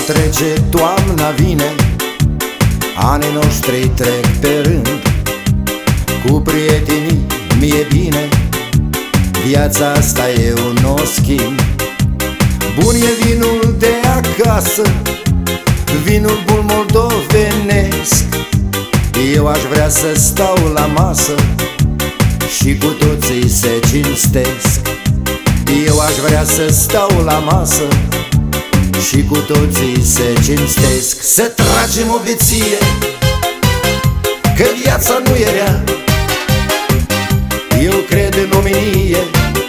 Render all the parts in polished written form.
trece, toamna vine, anii noștri trec pe rând. Cu prietenii mi-e bine, viața asta eu n-o schimb. Bun e vinul de acasă, vinul bun moldovenesc. Eu aș vrea să stau la masă și cu toții se cinstesc. Eu aș vrea să stau la masă și cu toții se cinstesc. Să tragem o beție, că viața nu e rea. Eu cred în omenie,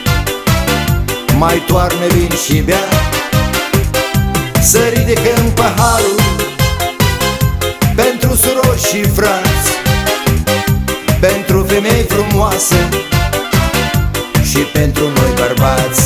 mai toarnă vin și bea. Să ridicăm paharul pentru surori și frați, pentru femei frumoase și pentru noi bărbați.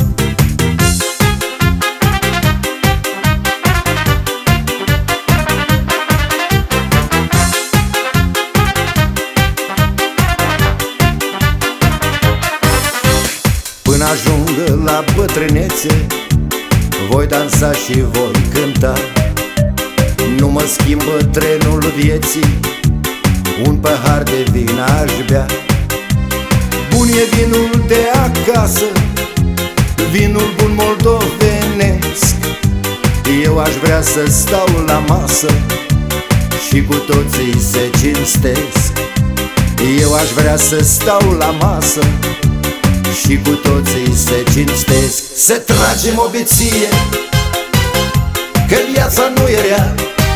Până ajung la bătrânețe, voi dansa și voi cânta. Nu mă schimbă trenul vieții, un pahar de vin aș bea. Bun e vinul de acasă, vinul bun moldovenesc. Eu aș vrea să stau la masă și cu toții se cinstesc. Eu aș vrea să stau la masă și cu toții se cinstesc. Să tragem o beție, că viața nu e rea.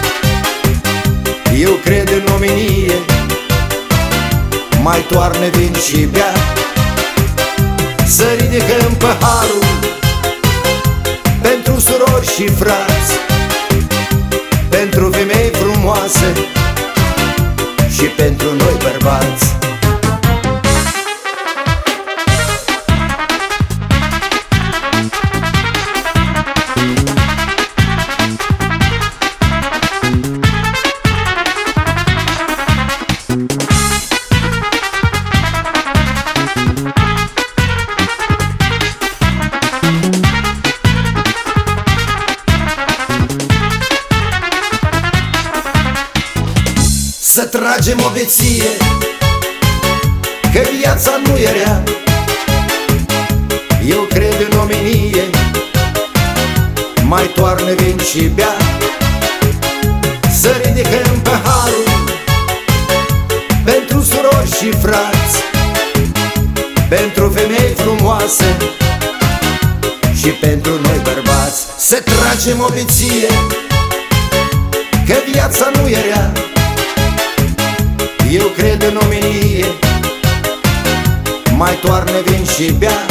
Eu cred în omenie, mai toarnă vin și bea. Să ridicăm paharul pentru surori și frați, pentru femei frumoase și pentru noi bărbați. Să tragem o beție, că viața nu e rea. Eu cred în omenie, mai toarnă vin și bea. Să ridicăm paharul pentru surori și frați, pentru femei frumoase și pentru noi bărbați. Să tragem o beție, că viața nu e rea. Eu cred în omenie, mai toarnă vin și bea.